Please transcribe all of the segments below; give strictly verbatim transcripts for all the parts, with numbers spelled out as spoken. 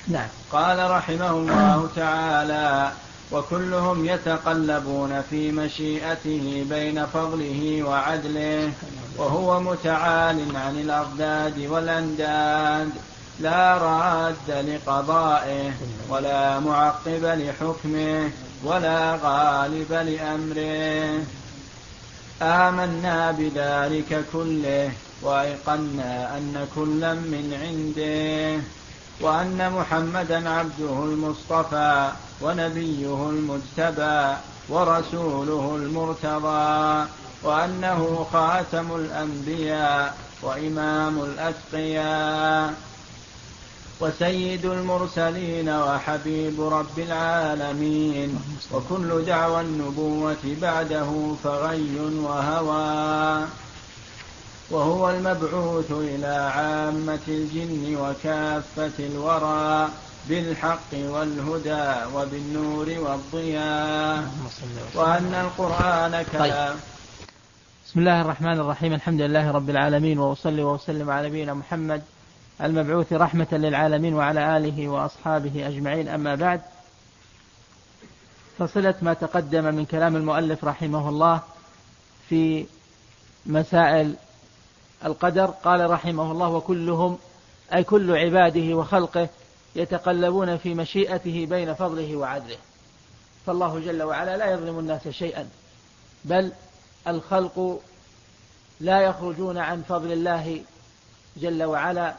نعم. قال رحمه الله تعالى: وكلهم يتقلبون في مشيئته بين فضله وعدله، وهو متعال عن الأضداد والأنداد، لا راد لقضائه ولا معقب لحكمه ولا غالب لأمره. آمنا بذلك كله وأيقنا أن كلا من عنده، وأن محمدا عبده المصطفى ونبيه المجتبى ورسوله المرتضى، وأنه خاتم الأنبياء وإمام الأتقياء وسيد المرسلين وحبيب رب العالمين، وكل دعوى النبوة بعده فغي وهوى. وهو المبعوث إلى عامة الجن وكافة الورى بالحق والهدى وبالنور والضياء، وأن القرآن كلام. طيب. بسم الله الرحمن الرحيم. الحمد لله رب العالمين، وأصلي وأسلم على نبينا محمد المبعوث رحمة للعالمين وعلى آله وأصحابه أجمعين. أما بعد، فصلة ما تقدم من كلام المؤلف رحمه الله في مسائل القدر. قال رحمه الله: وكلهم أي كل عباده وخلقه يتقلبون في مشيئته بين فضله وعدله. فالله جل وعلا لا يظلم الناس شيئا، بل الخلق لا يخرجون عن فضل الله جل وعلا،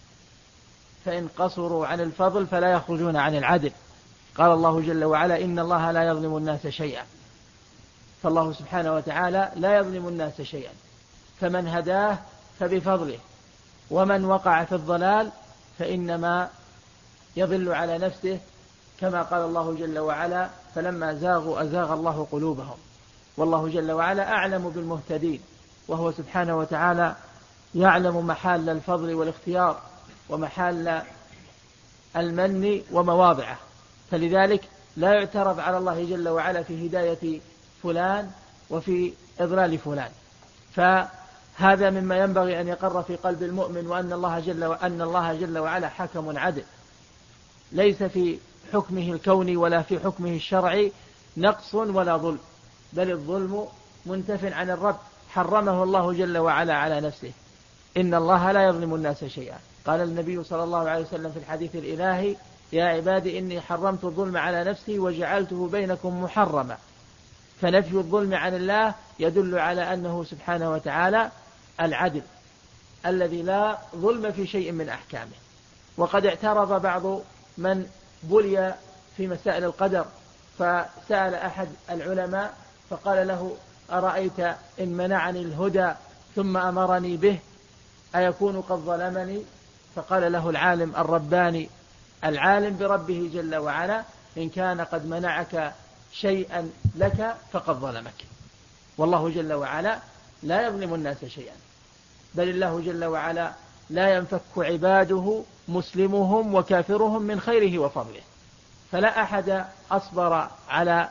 فإن قصروا عن الفضل فلا يخرجون عن العدل. قال الله جل وعلا: إن الله لا يظلم الناس شيئا. فالله سبحانه وتعالى لا يظلم الناس شيئا، فمن هداه فبفضله، ومن وقع في الضلال فإنما يضل على نفسه، كما قال الله جل وعلا: فلما زاغوا أزاغ الله قلوبهم. والله جل وعلا أعلم بالمهتدين، وهو سبحانه وتعالى يعلم محال الفضل والاختيار ومحال المن ومواضعه، فلذلك لا يعترض على الله جل وعلا في هداية فلان وفي إضلال فلان. فهذا مما ينبغي أن يقر في قلب المؤمن، وأن الله جل وأن الله جل وعلا حكم عدل، ليس في حكمه الكوني ولا في حكمه الشرعي نقص ولا ظلم، بل الظلم منتف عن الرب، حرمه الله جل وعلا على نفسه. إن الله لا يظلم الناس شيئا. قال النبي صلى الله عليه وسلم في الحديث الإلهي: يا عبادي إني حرمت الظلم على نفسي وجعلته بينكم محرما. فنفي الظلم عن الله يدل على أنه سبحانه وتعالى العدل الذي لا ظلم في شيء من أحكامه. وقد اعترض بعض من بلي في مسائل القدر، فسأل أحد العلماء فقال له: أرأيت إن منعني الهدى ثم أمرني به أيكون قد ظلمني؟ فقال له العالم الرباني العالم بربه جل وعلا: إن كان قد منعك شيئا لك فقد ظلمك. والله جل وعلا لا يظلم الناس شيئا، بل الله جل وعلا لا ينفك عباده مسلمهم وكافرهم من خيره وفضله. فلا أحد أصبر على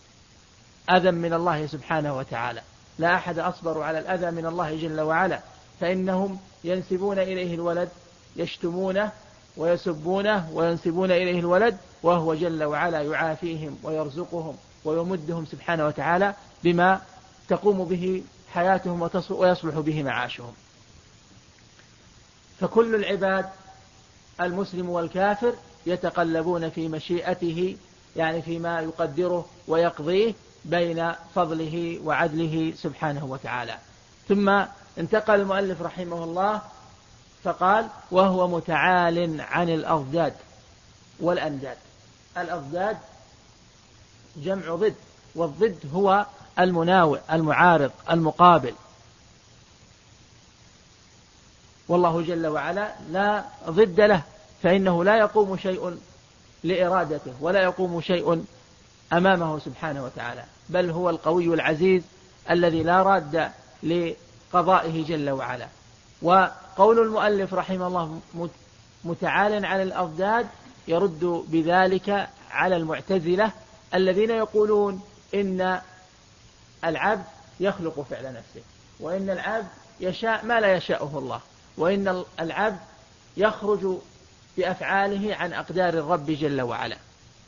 أذى من الله سبحانه وتعالى، لا أحد أصبر على الأذى من الله جل وعلا، فإنهم ينسبون إليه الولد، يشتمونه ويسبونه وينسبون إليه الولد، وهو جل وعلا يعافيهم ويرزقهم ويمدهم سبحانه وتعالى بما تقوم به حياتهم ويصلح به معاشهم. فكل العباد المسلم والكافر يتقلبون في مشيئته، يعني فيما يقدره ويقضيه بين فضله وعدله سبحانه وتعالى. ثم انتقل المؤلف رحمه الله فقال: وهو متعال عن الأضداد والأنداد. الأضداد جمع ضد، والضد هو المناوئ المعارض المقابل. والله جل وعلا لا ضد له، فإنه لا يقوم شيء لإرادته ولا يقوم شيء أمامه سبحانه وتعالى، بل هو القوي العزيز الذي لا راد لقضائه جل وعلا. وقول المؤلف رحمه الله متعال على الأضداد يرد بذلك على المعتزلة الذين يقولون إن العبد يخلق فعل نفسه، وإن العبد يشاء ما لا يشاءه الله، وإن العبد يخرج بأفعاله عن أقدار الرب جل وعلا.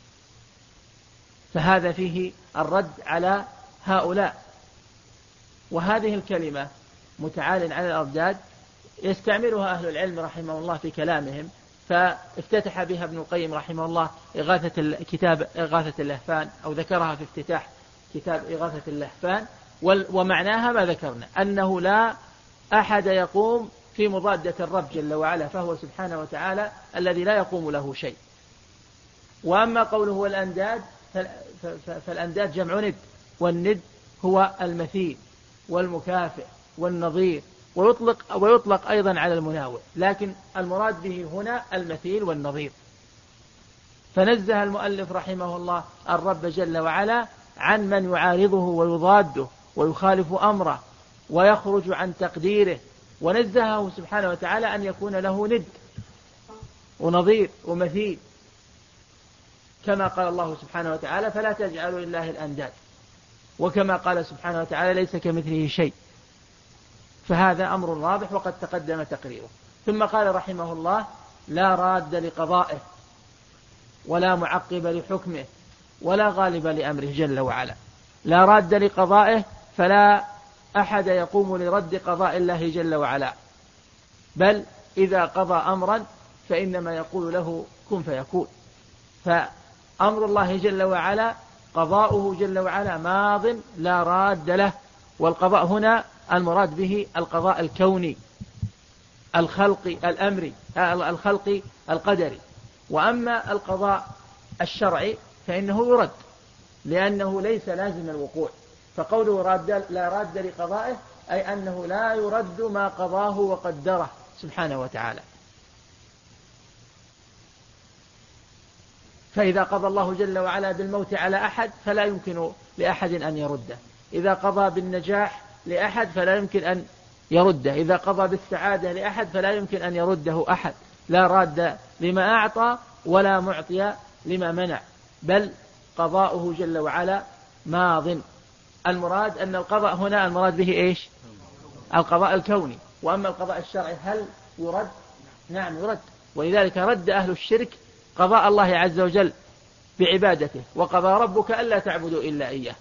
فهذا فيه الرد على هؤلاء. وهذه الكلمة متعال على الأضداد يستعملها أهل العلم رحمه الله في كلامهم، فافتتح بها ابن القيم رحمه الله إغاثة كتاب إغاثة اللهفان، أو ذكرها في افتتاح كتاب إغاثة اللهفان. ومعناها ما ذكرنا، أنه لا أحد يقوم في مضادة الرب جل وعلا، فهو سبحانه وتعالى الذي لا يقوم له شيء. وأما قوله والأنداد، فالأنداد جمع ند، والند هو المثيل والمكافئ والنظير، ويطلق, ويطلق أيضا على المناوئ، لكن المراد به هنا المثيل والنظير. فنزه المؤلف رحمه الله الرب جل وعلا عن من يعارضه ويضاده ويخالف أمره ويخرج عن تقديره، ونزهه سبحانه وتعالى أن يكون له ند ونظير ومثيل، كما قال الله سبحانه وتعالى فلا تجعلوا لله الأنداد، وكما قال سبحانه وتعالى ليس كمثله شيء. فهذا أمر واضح وقد تقدم تقريره. ثم قال رحمه الله لا راد لقضائه ولا معقب لحكمه ولا غالب لأمره جل وعلا. لا راد لقضائه، فلا أحد يقوم لرد قضاء الله جل وعلا، بل إذا قضى أمرا فإنما يقول له كن فيكون. فأمر الله جل وعلا قضاؤه جل وعلا ماض لا راد له. والقضاء هنا المراد به القضاء الكوني الخلقي الأمري الخلقي القدري. وأما القضاء الشرعي فإنه يرد، لأنه ليس لازم الوقوع. فقوله راد لا راد لقضائه أي أنه لا يرد ما قضاه وقدره سبحانه وتعالى. فإذا قضى الله جل وعلا بالموت على أحد فلا يمكن لأحد أن يرده. إذا قضى بالنجاح لأحد فلا يمكن أن يرده. إذا قضى بالسعادة لأحد فلا يمكن أن يرده أحد. لا راد لما أعطى ولا معطي لما منع، بل قضاؤه جل وعلا ماض. المراد أن القضاء هنا المراد به إيش؟ القضاء الكوني. وأما القضاء الشرعي هل يرد؟ نعم يرد. ولذلك رد أهل الشرك قضاء الله عز وجل بعبادته، وقضى ربك ألا تعبدوا إلا إياه،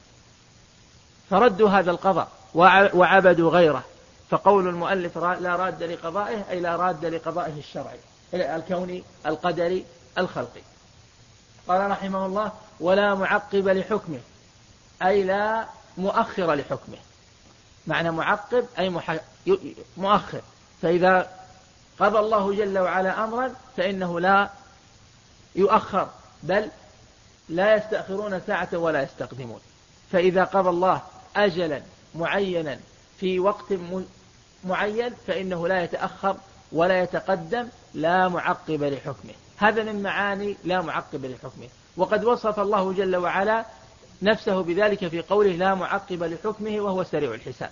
فردوا هذا القضاء وعبدوا غيره. فقول المؤلف لا راد لقضائه أي لا راد لقضائه الشرعي الكوني القدري الخلقي. قال رحمه الله ولا معقب لحكمه أي لا مؤخر لحكمه. معنى معقب أي مؤخر. فإذا قضى الله جل وعلا أمرا فإنه لا يؤخر، بل لا يستأخرون ساعة ولا يستقدمون. فإذا قضى الله أجلا معينا في وقت معين فإنه لا يتأخر ولا يتقدم، لا معقب لحكمه. هذا من معاني لا معقب لحكمه. وقد وصف الله جل وعلا نفسه بذلك في قوله لا معقب لحكمه وهو سريع الحساب،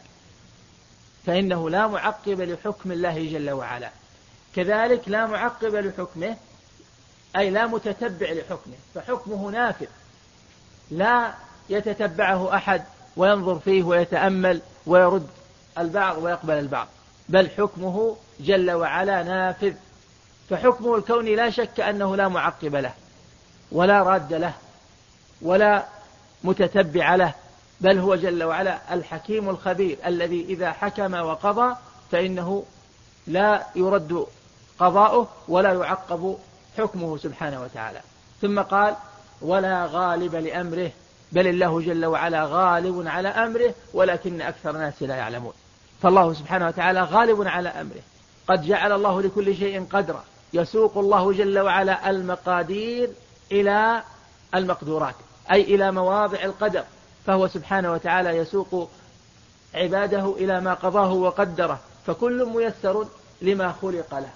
فإنه لا معقب لحكم الله جل وعلا. كذلك لا معقب لحكمه أي لا متتبع لحكمه، فحكمه نافذ لا يتتبعه أحد وينظر فيه ويتأمل ويرد البعض ويقبل البعض، بل حكمه جل وعلا نافذ. فحكمه الكوني لا شك أنه لا معقب له ولا راد له ولا متتبع له، بل هو جل وعلا الحكيم الخبير الذي إذا حكم وقضى فإنه لا يرد قضاؤه ولا يعقب حكمه سبحانه وتعالى. ثم قال ولا غالب لأمره، بل الله جل وعلا غالب على أمره ولكن أكثر الناس لا يعلمون. فالله سبحانه وتعالى غالب على أمره. قد جعل الله لكل شيء قدرا، يسوق الله جل وعلا المقادير إلى المقدورات أي إلى مواضع القدر، فهو سبحانه وتعالى يسوق عباده إلى ما قضاه وقدره، فكل ميسر لما خلق له.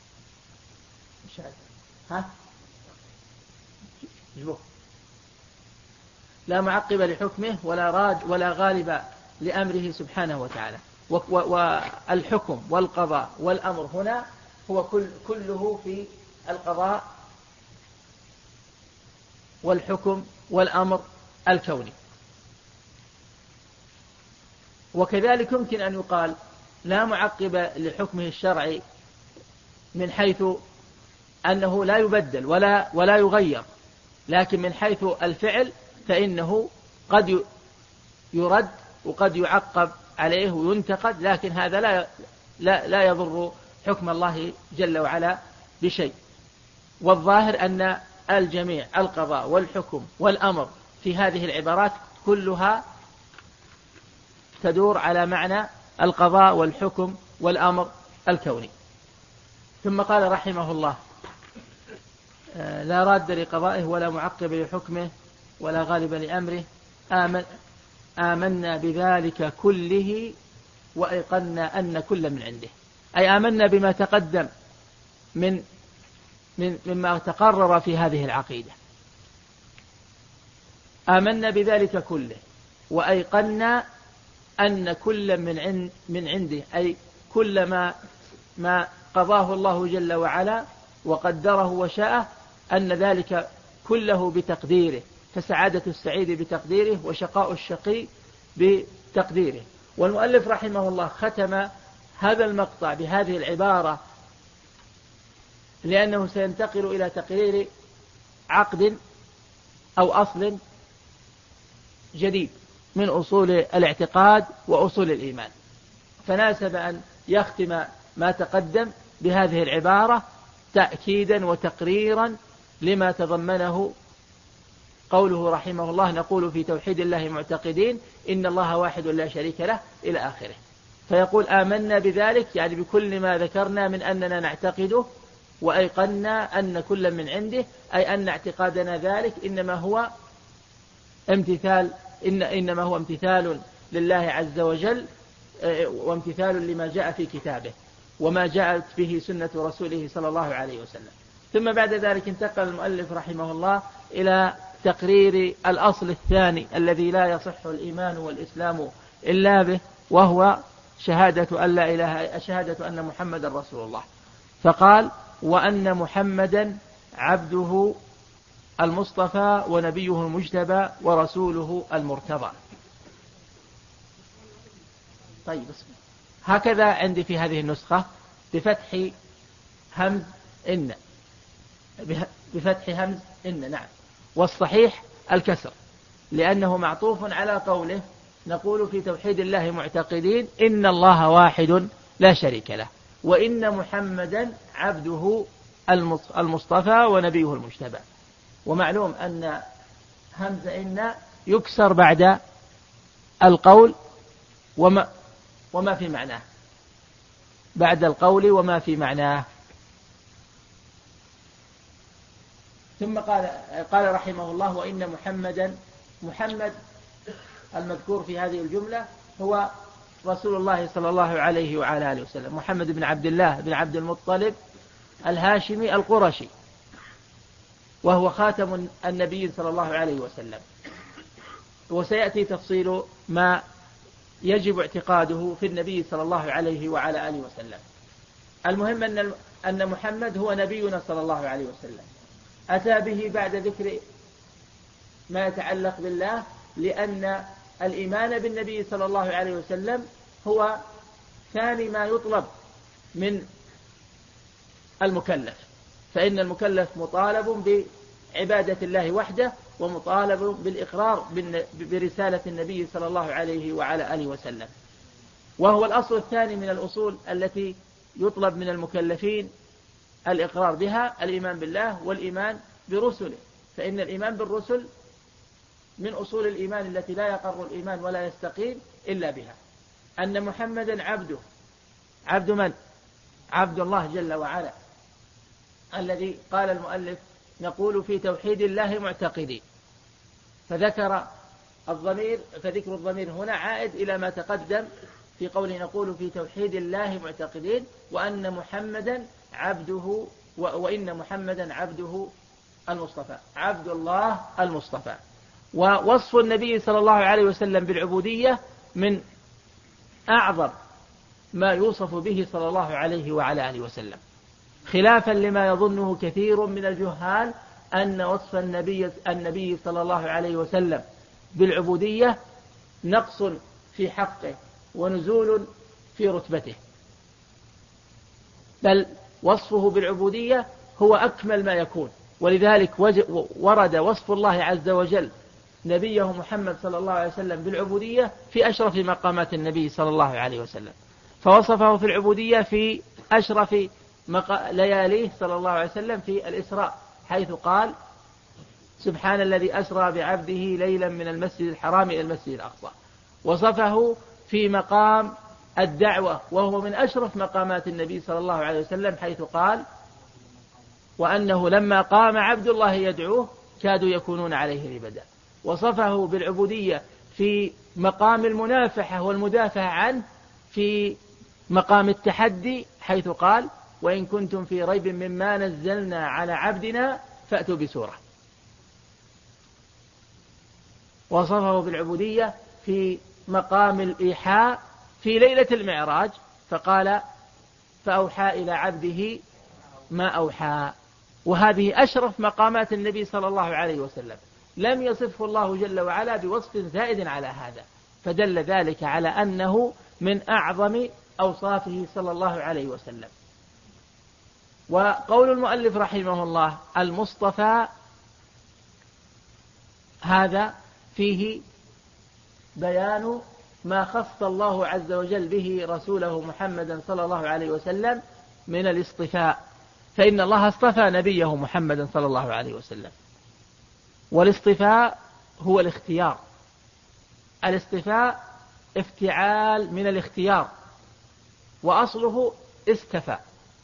ها؟ جبوه. لا معقب لحكمه ولا راد ولا غالب لأمره سبحانه وتعالى. والحكم والقضاء والأمر هنا هو كل كله في القضاء والحكم والأمر الكوني. وكذلك يمكن أن يقال لا معقب لحكمه الشرعي من حيث أنه لا يبدل ولا ولا يغير، لكن من حيث الفعل فإنه قد يرد وقد يعقب عليه وينتقد، لكن هذا لا لا لا يضر حكم الله جل وعلا بشيء. والظاهر أن الجميع القضاء والحكم والأمر في هذه العبارات كلها تدور على معنى القضاء والحكم والأمر الكوني. ثم قال رحمه الله: لا راد لقضائه ولا معقب لحكمه ولا غالب لأمره، آمن آمنا بذلك كله وأيقنا أن كل من عنده، أي آمنا بما تقدم من من مما تقرر في هذه العقيدة. آمنا بذلك كله وأيقنا أن كل من عند من عنده، أي كل ما ما قضاه الله جل وعلا وقدره وشاءه، أن ذلك كله بتقديره، فسعادة السعيد بتقديره وشقاء الشقي بتقديره. والمؤلف رحمه الله ختم هذا المقطع بهذه العبارة لأنه سينتقل إلى تقرير عقد أو أصل جديد من أصول الاعتقاد وأصول الإيمان، فناسب أن يختم ما تقدم بهذه العبارة تأكيدا وتقريرا لما تضمنه قوله رحمه الله: نقول في توحيد الله معتقدين إن الله واحد لا شريك له، إلى آخره. فيقول: آمنا بذلك، يعني بكل ما ذكرنا من أننا نعتقده، وأيقنا أن كل من عنده، أي أن اعتقادنا ذلك إنما هو امتثال إن إنما هو امتثال لله عز وجل، وامتثال لما جاء في كتابه وما جاءت به سنة رسوله صلى الله عليه وسلم. ثم بعد ذلك انتقل المؤلف رحمه الله إلى تقرير الأصل الثاني الذي لا يصح الإيمان والإسلام إلا به، وهو شهادة أن لا إله شهادة أن محمد رسول الله. فقال: وأن محمدا عبده المصطفى ونبيه المجتبى ورسوله المرتضى. طيب، هكذا عندي في هذه النسخة بفتح همز إن بفتح همز إن نعم، والصحيح الكسر، لأنه معطوف على قوله: نقول في توحيد الله معتقدين إن الله واحد لا شريك له، وإن محمدا عبده المصطفى ونبيه المجتبى. ومعلوم أن همز إن يكسر بعد القول وما وما في معناه، بعد القول وما في معناه. ثم قال قال رحمه الله: وإن محمدا، محمد المذكور في هذه الجملة هو رسول الله صلى الله عليه وعلى آله وسلم، محمد بن عبد الله بن عبد المطلب الهاشمي القرشي، وهو خاتم النبي صلى الله عليه وسلم. وسيأتي تفصيل ما يجب اعتقاده في النبي صلى الله عليه وعلى آله وسلم. المهم أن أن محمد هو نبينا صلى الله عليه وسلم، أتى به بعد ذكر ما يتعلق بالله، لأن الإيمان بالنبي صلى الله عليه وسلم هو ثاني ما يطلب من المكلف، فإن المكلف مطالب بعبادة الله وحده، ومطالب بالإقرار برسالة النبي صلى الله عليه وعلى آله وسلم، وهو الأصل الثاني من الأصول التي يطلب من المكلفين الإقرار بها، الإيمان بالله والإيمان برسله. فإن الإيمان بالرسل من أصول الإيمان التي لا يقر الإيمان ولا يستقيم إلا بها. أن محمدا عبده، عبد من؟ عبد الله جل وعلا، الذي قال المؤلف: نقول في توحيد الله معتقدين. فذكر الضمير فذكر الضمير هنا عائد إلى ما تقدم في قوله: نقول في توحيد الله معتقدين، وأن محمدا عبده وإن محمدا عبده المصطفى، عبد الله المصطفى. ووصف النبي صلى الله عليه وسلم بالعبودية من أعظم ما يوصف به صلى الله عليه وعلى آله وسلم، خلافا لما يظنه كثير من الجهال أن وصف النبي النبي صلى الله عليه وسلم بالعبودية نقص في حقه ونزول في رتبته، بل وصفه بالعبودية هو أكمل ما يكون. ولذلك ورد وصف الله عز وجل نبيه محمد صلى الله عليه وسلم بالعبودية في أشرف مقامات النبي صلى الله عليه وسلم، فوصفه في العبودية في أشرف لياليه صلى الله عليه وسلم في الإسراء، حيث قال سبحان الذي أسرى بعبده ليلا من المسجد الحرام إلى المسجد الأقصى. وصفه في مقام الدعوة وهو من أشرف مقامات النبي صلى الله عليه وسلم، حيث قال وأنه لما قام عبد الله يدعوه كادوا يكونون عليه لبدا. وصفه بالعبودية في مقام المنافحة والمدافع عنه في مقام التحدي، حيث قال وإن كنتم في ريب مما نزلنا على عبدنا فأتوا بسورة. وصفه بالعبودية في مقام الإيحاء في ليلة المعراج، فقال فأوحى إلى عبده ما أوحى. وهذه أشرف مقامات النبي صلى الله عليه وسلم، لم يصفه الله جل وعلا بوصف زائد على هذا، فدل ذلك على أنه من أعظم أوصافه صلى الله عليه وسلم. وقول المؤلف رحمه الله المصطفى، هذا فيه بيان ما خص الله عز وجل به رسوله محمدا صلى الله عليه وسلم من الاصطفاء، فإن الله اصطفى نبيه محمدا صلى الله عليه وسلم. والاصطفاء هو الاختيار، الاصطفاء افتعال من الاختيار، وأصله استفى،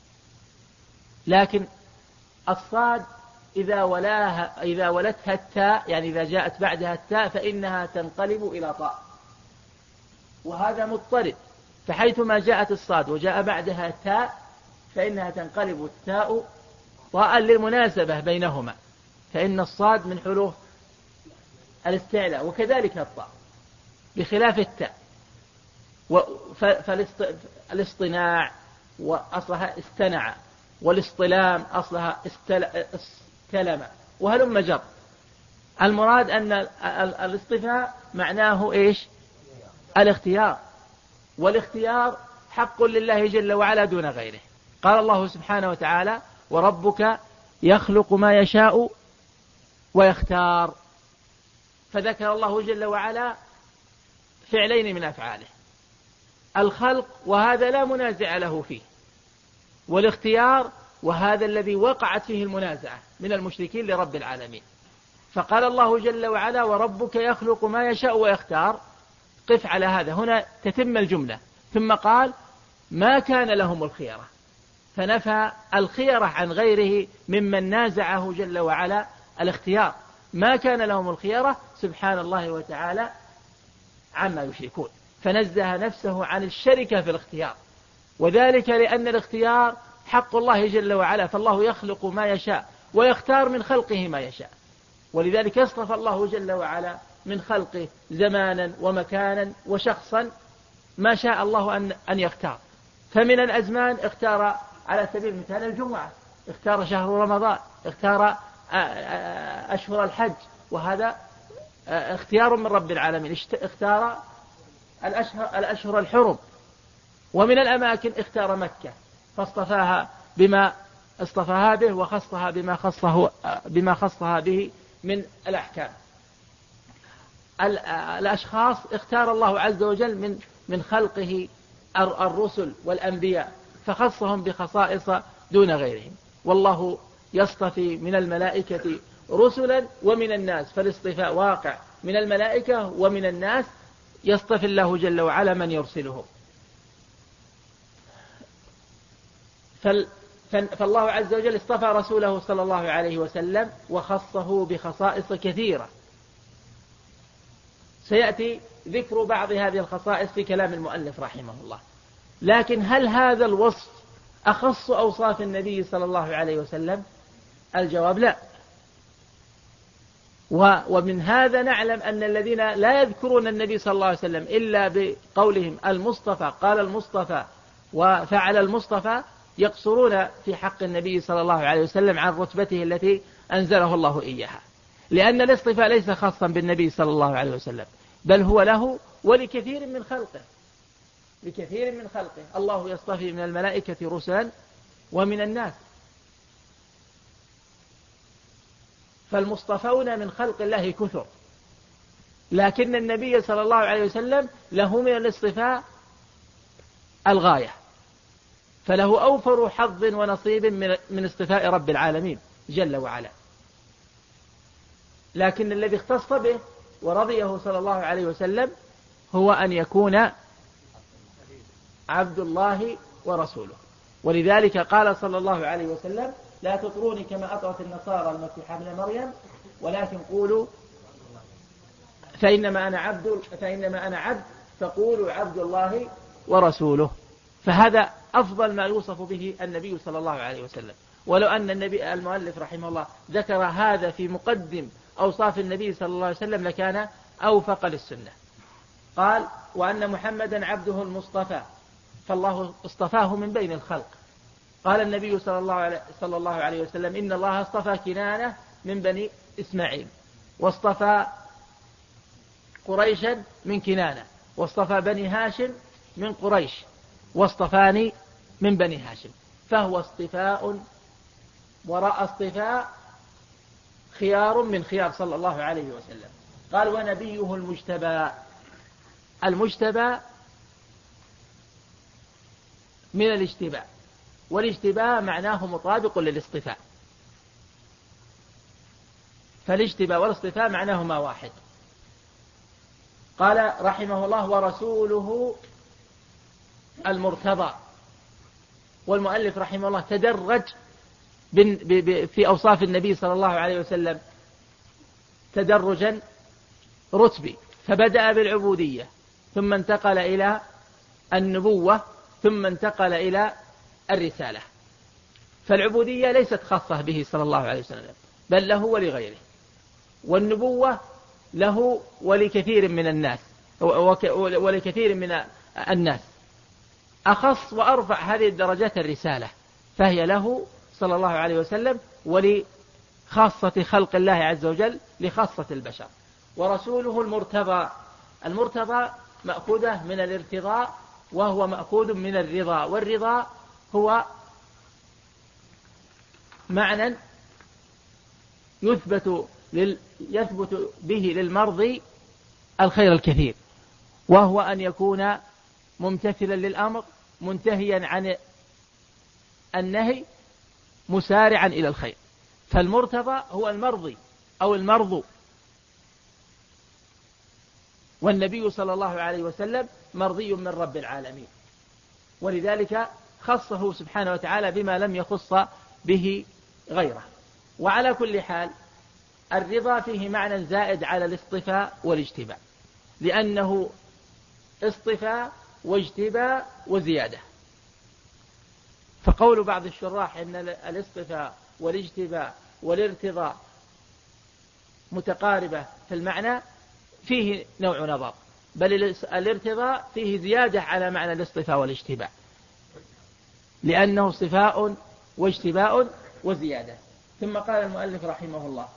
لكن الصاد إذا ولاها إذا ولتها التاء، يعني إذا جاءت بعدها التاء فإنها تنقلب إلى طاء، وهذا مضطرد، فحيثما جاءت الصاد وجاء بعدها التاء فإنها تنقلب التاء طاء للمناسبة بينهما، فإن الصاد من حروف الاستعلاء وكذلك الطاء بخلاف التاء. فالاصطناع وأصلها استنع، والاصطلام أصلها استلم، وهلم جر. المراد أن الاصطفاء معناه إيش؟ الاختيار، والاختيار حق لله جل وعلا دون غيره. قال الله سبحانه وتعالى وربك يخلق ما يشاء ويختار، فذكر الله جل وعلا فعلين من أفعاله، الخلق وهذا لا منازع له فيه، والاختيار وهذا الذي وقعت فيه المنازعة من المشركين لرب العالمين. فقال الله جل وعلا وربك يخلق ما يشاء ويختار، قف على هذا، هنا تتم الجملة. ثم قال ما كان لهم الخيرة، فنفى الخيرة عن غيره ممن نازعه جل وعلا الاختيار، ما كان لهم الخيرة سبحان الله وتعالى عما يشركون، فنزه نفسه عن الشركة في الاختيار، وذلك لأن الاختيار حق الله جل وعلا، فالله يخلق ما يشاء ويختار من خلقه ما يشاء، ولذلك اصطفى الله جل وعلا من خلقه زمانا ومكانا وشخصا ما شاء الله أن أن يختار. فمن الأزمان اختار على سبيل المثال الجمعة، اختار شهر رمضان، اختار أشهر الحج، وهذا اختيار من رب العالمين، اختار الأشهر, الأشهر الحرم. ومن الأماكن اختار مكة فاصطفاها بما اصطفاها به وخصها بما خصه بما خصها به من الأحكام. الأشخاص اختار الله عز وجل من من خلقه الرسل والأنبياء، فخصهم بخصائص دون غيرهم. والله يصطفي من الملائكة رسلا ومن الناس، فالاصطفاء واقع من الملائكة ومن الناس، يصطفي الله جل وعلا من يرسله. فالله عز وجل اصطفى رسوله صلى الله عليه وسلم وخصه بخصائص كثيرة، سيأتي ذكر بعض هذه الخصائص في كلام المؤلف رحمه الله. لكن هل هذا الوصف أخص أوصاف النبي صلى الله عليه وسلم؟ الجواب لا. ومن هذا نعلم أن الذين لا يذكرون النبي صلى الله عليه وسلم إلا بقولهم المصطفى، قال المصطفى وفعل المصطفى، يقصرون في حق النبي صلى الله عليه وسلم عن رتبته التي أنزله الله إياها، لأن الاصطفاء ليس خاصا بالنبي صلى الله عليه وسلم، بل هو له ولكثير من خلقه، لكثير من خلقه. الله يصطفي من الملائكة رسلا ومن الناس، فالمصطفون من خلق الله كثر، لكن النبي صلى الله عليه وسلم له من الاصطفاء الغاية، فله أوفر حظ ونصيب من اصطفاء رب العالمين جل وعلا. لكن الذي اختص به ورضيه صلى الله عليه وسلم هو أن يكون عبد الله ورسوله. ولذلك قال صلى الله عليه وسلم: لا تطروني كما أطرت النصارى المسيح ابن مريم، ولكن قولوا فإنما أنا عبد فإنما أنا عبد فقولوا عبد الله ورسوله. فهذا أفضل ما يوصف به النبي صلى الله عليه وسلم. ولو أن النبي المؤلف رحمه الله ذكر هذا في مقدم أوصاف النبي صلى الله عليه وسلم لكان أوفق للسنة. قال: وأن محمدا عبده المصطفى، فالله اصطفاه من بين الخلق. قال النبي صلى الله عليه, صلى الله عليه وسلم: إن الله اصطفى كنانة من بني إسماعيل، واصطفى قريشا من كنانة، واصطفى بني هاشم من قريش، واصطفاني من بني هاشم. فهو اصطفاء وراء اصطفاء، خيار من خيار صلى الله عليه وسلم. قال: ونبيه المجتبى. المجتبى من الاجتباء، والاجتباء معناه مطابق للاصطفاء، فالاجتباء والاصطفاء معناهما واحد. قال رحمه الله: ورسوله المرتضى. والمؤلف رحمه الله تدرج في أوصاف النبي صلى الله عليه وسلم تدرجا رتبي، فبدأ بالعبودية، ثم انتقل إلى النبوة، ثم انتقل إلى الرسالة. فالعبودية ليست خاصة به صلى الله عليه وسلم، بل له ولغيره، والنبوة له ولكثير من الناس ولكثير من الناس. أخص وأرفع هذه الدرجات الرسالة، فهي له صلى الله عليه وسلم ولخاصة خلق الله عز وجل، لخاصة البشر. ورسوله المرتضى. المرتضى مأخوذة من الارتضاء، وهو مأخوذ من الرضا، والرضا هو معنى يثبت لل يثبت به للمرضي الخير الكثير، وهو أن يكون ممتثلا للأمر، منتهيا عن النهي، مسارعا إلى الخير. فالمرتضى هو المرضي أو المرضو. والنبي صلى الله عليه وسلم مرضي من رب العالمين، ولذلك خصه سبحانه وتعالى بما لم يخص به غيره. وعلى كل حال الرضا فيه معنى زائد على الاصطفاء والاجتباء، لأنه اصطفاء واجتباء وزيادة. فقول بعض الشراح إن الاصطفاء والاجتباء والارتضاء متقاربة في المعنى فيه نوع نظر، بل الارتضاء فيه زيادة على معنى الاصطفاء والاجتباء، لأنه اصطفاء واجتباء وزيادة. ثم قال المؤلف رحمه الله: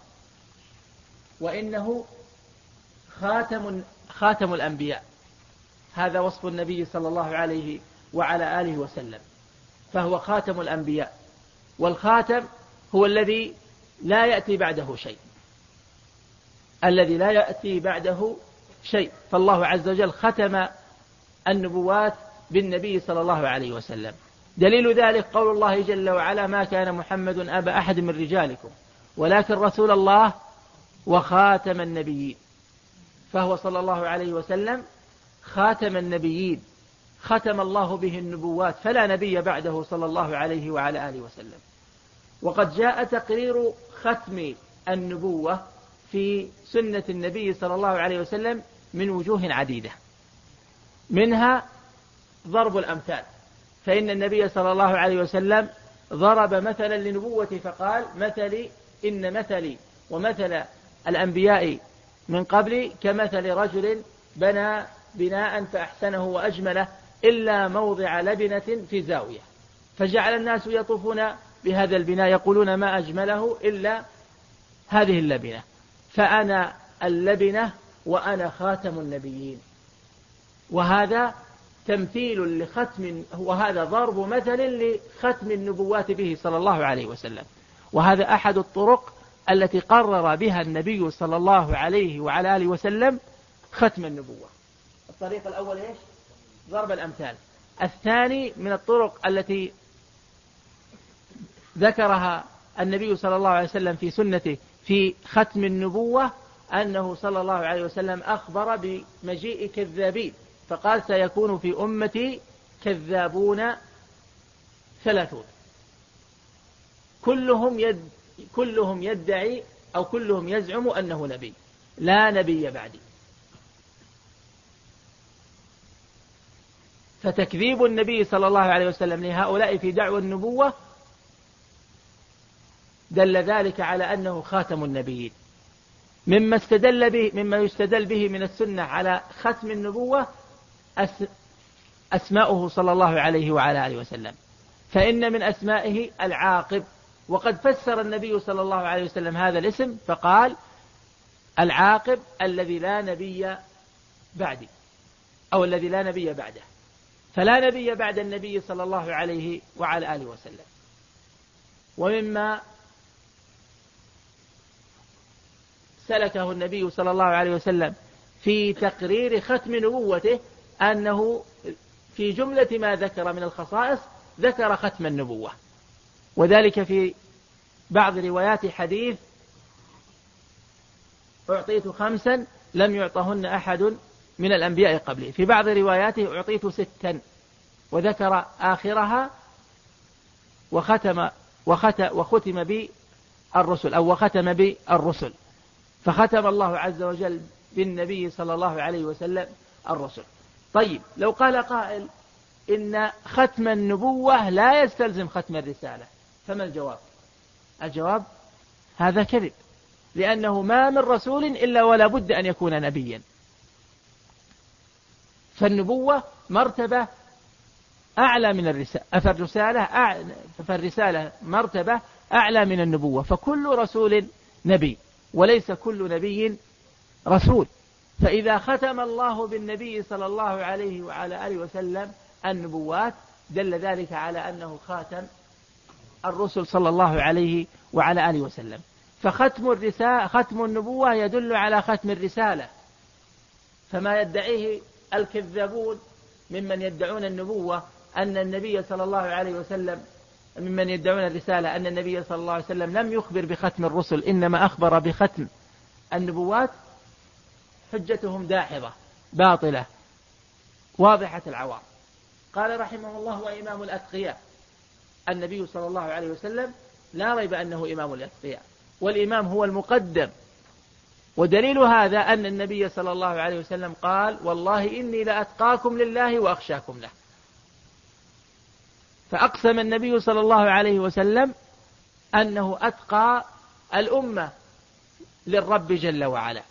وإنه خاتم خاتم الأنبياء. هذا وصف النبي صلى الله عليه وعلى آله وسلم، فهو خاتم الأنبياء. والخاتم هو الذي لا يأتي بعده شيء، الذي لا يأتي بعده شيء. فالله عز وجل ختم النبوات بالنبي صلى الله عليه وسلم. دليل ذلك قول الله جل وعلا: ما كان محمد أبا أحد من رجالكم ولكن رسول الله وخاتم النبيين. فهو صلى الله عليه وسلم خاتم النبيين، ختم الله به النبوات، فلا نبي بعده صلى الله عليه وعلى آله وسلم. وقد جاء تقرير ختم النبوة في سنة النبي صلى الله عليه وسلم من وجوه عديدة، منها ضرب الأمثال. فإن النبي صلى الله عليه وسلم ضرب مثلا لنبوته فقال: مثلي إن مثلي ومثل الأنبياء من قبلي كمثل رجل بنى بناء فأحسنه وأجمله إلا موضع لبنة في زاوية، فجعل الناس يطوفون بهذا البناء يقولون: ما أجمله إلا هذه اللبنة، فأنا اللبنة وأنا خاتم النبيين. وهذا تمثيل لختم، وهذا ضرب مثل لختم النبوات به صلى الله عليه وسلم. وهذا أحد الطرق التي قرر بها النبي صلى الله عليه وعلى آله وسلم ختم النبوة. الطريق الأول إيش؟ ضرب الأمثال. الثاني من الطرق التي ذكرها النبي صلى الله عليه وسلم في سنته في ختم النبوة أنه صلى الله عليه وسلم أخبر بمجيء كذابين، فقال سيكون في أمتي كذابون ثلاثون كلهم يد كلهم يدعي أو كلهم يزعم أنه نبي، لا نبي بعدي. فتكذيب النبي صلى الله عليه وسلم لهؤلاء في دعوى النبوة دل ذلك على أنه خاتم النبيين. مما استدل به مما يستدل به من السنة على ختم النبوة أسماؤه صلى الله عليه وعلى آله وسلم، فإن من أسمائه العاقب، وقد فسر النبي صلى الله عليه وسلم هذا الاسم فقال العاقب الذي لا نبي بعدي، أو الذي لا نبي بعده، فلا نبي بعد النبي صلى الله عليه وعلى آله وسلم. ومما سلكه النبي صلى الله عليه وسلم في تقرير ختم نبوته أنه في جملة ما ذكر من الخصائص ذكر ختم النبوة، وذلك في بعض روايات حديث أعطيت خمسا لم يعطهن أحد من الأنبياء قبلي، في بعض رواياته أعطيت ستا، وذكر آخرها وختم وختم بالرسل أو وختم بالرسل، فختم الله عز وجل بالنبي صلى الله عليه وسلم الرسل. طيب لو قال قائل إن ختم النبوة لا يستلزم ختم الرسالة، فما الجواب؟ الجواب هذا كذب، لأنه ما من رسول إلا ولا بد أن يكون نبيا، فالنبوة مرتبة أعلى من الرسالة، فالرسالة أعلى فالرسالة مرتبة أعلى من النبوة، فكل رسول نبي وليس كل نبي رسول. فإذا ختم الله بالنبي صلى الله عليه وعلى آله وسلم النبوات دل ذلك على أنه خاتم الرسل صلى الله عليه وعلى آله وسلم. فختم الرسالة ختم النبوة يدل على ختم الرسالة، فما يدعيه الكذابون ممن يدعون النبوة أن النبي صلى الله عليه وسلم ممن يدعون الرسالة أن النبي صلى الله عليه وسلم لم يخبر بختم الرسل إنما أخبر بختم النبوات، حجتهم داحضة باطلة واضحة العوار. قال رحمه الله وإمام الأتقياء، النبي صلى الله عليه وسلم لا ريب أنه إمام الأتقياء، والإمام هو المقدم، ودليل هذا أن النبي صلى الله عليه وسلم قال والله إني لأتقاكم لله وأخشاكم له، فأقسم النبي صلى الله عليه وسلم أنه أتقى الأمة للرب جل وعلا.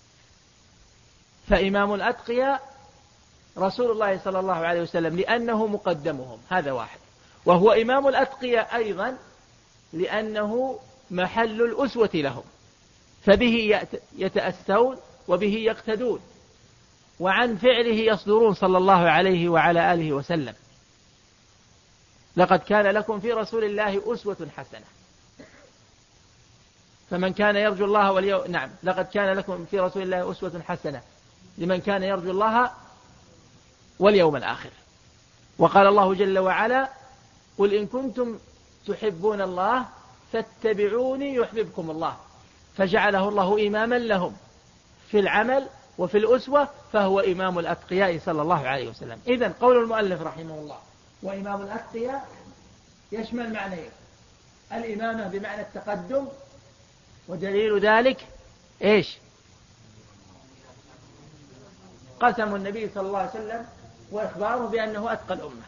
فإمام الأتقياء رسول الله صلى الله عليه وسلم لأنه مقدمهم، هذا واحد، وهو إمام الأتقياء أيضا لأنه محل الأسوة لهم، فبه يتأسون وبه يقتدون، وعن فعله يصدرون صلى الله عليه وعلى آله وسلم. لقد كان لكم في رسول الله أسوة حسنة، فمن كان يرجو الله واليوم نعم لقد كان لكم في رسول الله أسوة حسنة لمن كان يرجو الله واليوم الآخر. وقال الله جل وعلا قل إن كنتم تحبون الله فاتبعوني يحببكم الله، فجعله الله إماما لهم في العمل وفي الأسوة، فهو إمام الأتقياء صلى الله عليه وسلم. إذن قول المؤلف رحمه الله وإمام الأتقياء يشمل معنيين: الإمامة بمعنى التقدم، ودليل ذلك إيش؟ قسم النبي صلى الله عليه وسلم وإخباره بأنه أتقى الأمة.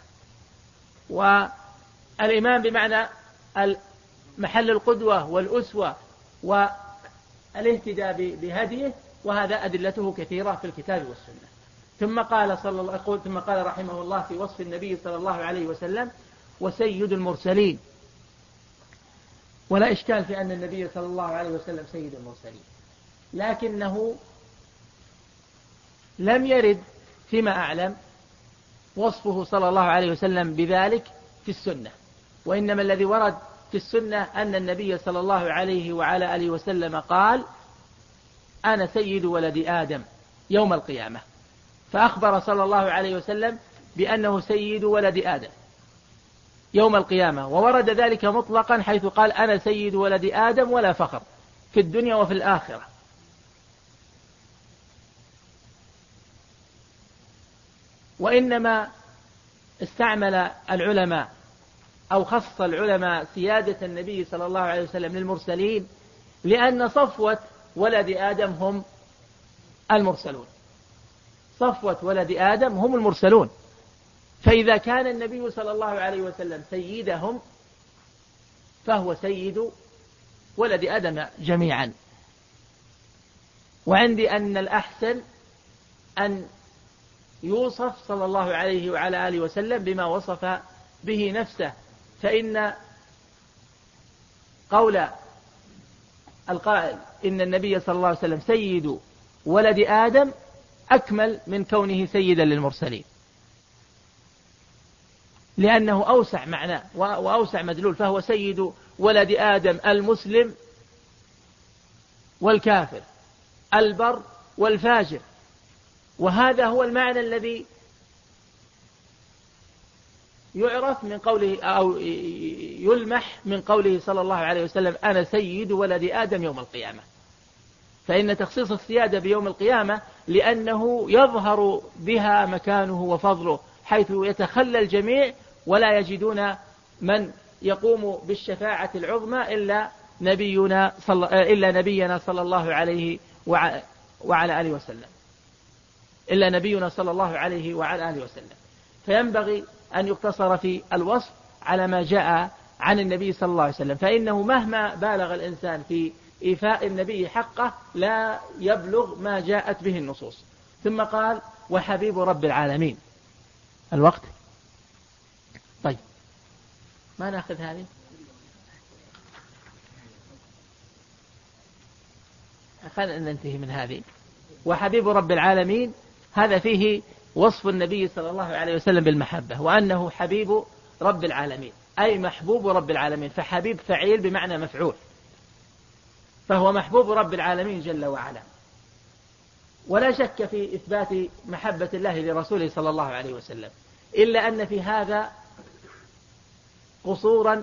والإمام بمعنى محل القدوة والأسوة والاهتداء بهديه، وهذا أدلته كثيرة في الكتاب والسنة. ثم قال صلى الله يقول ثم قال رحمه الله في وصف النبي صلى الله عليه وسلم وسيد المرسلين. ولا إشكال في أن النبي صلى الله عليه وسلم سيد المرسلين، لكنه لم يرد فيما أعلم وصفه صلى الله عليه وسلم بذلك في السنة، وإنما الذي ورد في السنة أن النبي صلى الله عليه وعلى آله وسلم قال: أنا سيد ولد آدم يوم القيامة، فأخبر صلى الله عليه وسلم بأنه سيد ولد آدم يوم القيامة، وورد ذلك مطلقا حيث قال: أنا سيد ولد آدم ولا فخر في الدنيا وفي الآخرة. وإنما استعمل العلماء أو خص العلماء سيادة النبي صلى الله عليه وسلم للمرسلين لأن صفوة ولد آدم هم المرسلون، صفوة ولد آدم هم المرسلون، فإذا كان النبي صلى الله عليه وسلم سيدهم فهو سيد ولد آدم جميعا. وعندي أن الأحسن أن يوصف صلى الله عليه وعلى آله وسلم بما وصف به نفسه، فإن قول القائل إن النبي صلى الله عليه وسلم سيد ولد آدم أكمل من كونه سيدا للمرسلين، لأنه أوسع معنى وأوسع مدلول، فهو سيد ولد آدم المسلم والكافر، البر والفاجر، وهذا هو المعنى الذي يعرف من قوله أو يلمح من قوله صلى الله عليه وسلم: أنا سيد ولد آدم يوم القيامة. فإن تخصيص السيادة بيوم القيامة لأنه يظهر بها مكانه وفضله، حيث يتخلى الجميع ولا يجدون من يقوم بالشفاعة العظمى إلا نبينا صلى إلا نبينا صلى الله عليه وعلى آله وسلم إلا نبينا صلى الله عليه وعلى آله وسلم. فينبغي أن يقتصر في الوصف على ما جاء عن النبي صلى الله عليه وسلم، فإنه مهما بالغ الإنسان في إيفاء النبي حقه لا يبلغ ما جاءت به النصوص. ثم قال: وحبيب رب العالمين. الوقت طيب ما نأخذ هذه، خلينا ننتهي من هذه. وحبيب رب العالمين هذا فيه وصف النبي صلى الله عليه وسلم بالمحبة، وأنه حبيب رب العالمين أي محبوب رب العالمين، فحبيب فعيل بمعنى مفعول، فهو محبوب رب العالمين جل وعلا. ولا شك في إثبات محبة الله لرسوله صلى الله عليه وسلم، إلا أن في هذا قصورا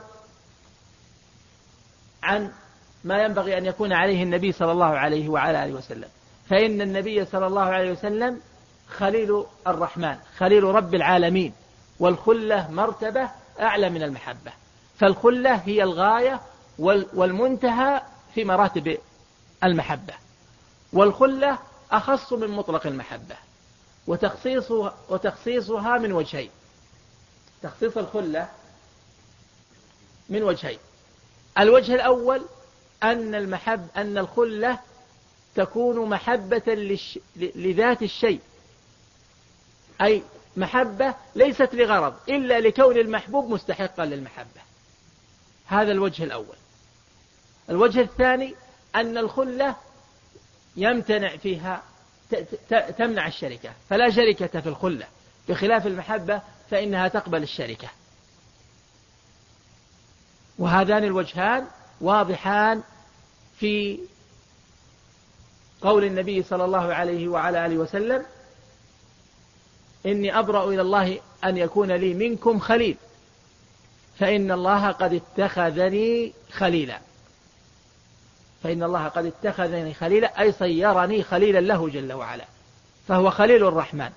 عن ما ينبغي أن يكون عليه النبي صلى الله عليه وعلى آله وسلم، فإن النبي صلى الله عليه وسلم خليل الرحمن، خليل رب العالمين، والخلة مرتبة أعلى من المحبة، فالخلة هي الغاية والمنتهى في مراتب المحبة، والخلة أخص من مطلق المحبة، وتخصيصها, وتخصيصها من وجهين. تخصيص الخلة من وجهين: الوجه الأول أن المحب أن الخلة تكون محبة للش... لذات الشيء، أي محبة ليست لغرض إلا لكون المحبوب مستحقا للمحبة، هذا الوجه الأول. الوجه الثاني أن الخلة يمتنع فيها تمنع الشركة، فلا شركة في الخلة، بخلاف المحبة فإنها تقبل الشركة. وهذان الوجهان واضحان في قول النبي صلى الله عليه وعلى آله وسلم: إني أبرأ إلى الله أن يكون لي منكم خليل، فإن الله قد اتخذني خليلا. فإن الله قد اتخذني خليلا أي صيرني خليلا له جل وعلا، فهو خليل الرحمن.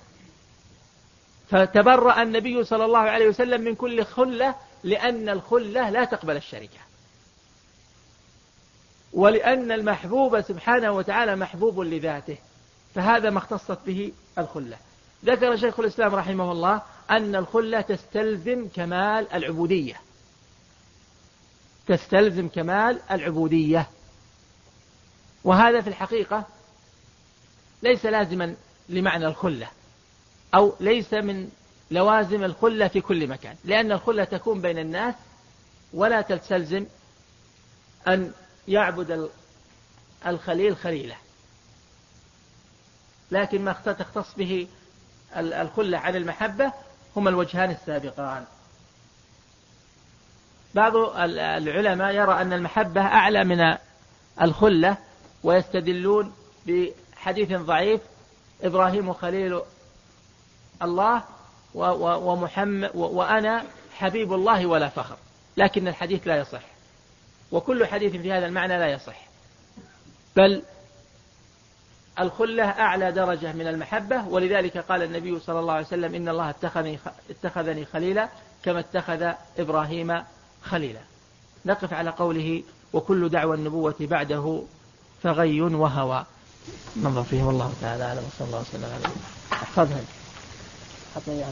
فتبرأ النبي صلى الله عليه وسلم من كل خلة، لأن الخلة لا تقبل الشركة، ولأن المحبوب سبحانه وتعالى محبوب لذاته، فهذا ما اختصت به الخلة. ذكر شيخ الإسلام رحمه الله أن الخلة تستلزم كمال العبودية، تستلزم كمال العبودية، وهذا في الحقيقة ليس لازما لمعنى الخلة، أو ليس من لوازم الخلة في كل مكان، لأن الخلة تكون بين الناس ولا تستلزم أن يعبد الخليل خليله، لكن ما تختص به الخلة عن المحبة هما الوجهان السابقان. بعض العلماء يرى أن المحبة أعلى من الخلة، ويستدلون بحديث ضعيف: إبراهيم خليل الله ومحمد وأنا حبيب الله ولا فخر. لكن الحديث لا يصح، وكل حديث في هذا المعنى لا يصح، بل الخلة أعلى درجة من المحبة. ولذلك قال النبي صلى الله عليه وسلم: إن الله اتخذني, اتخذني خليلا كما اتخذ إبراهيم خليلا. نقف على قوله: وكل دعوى النبوة بعده فغي وهوى. ننظر فيه والله تعالى أعلم، وصلى الله وسلم على احفظها.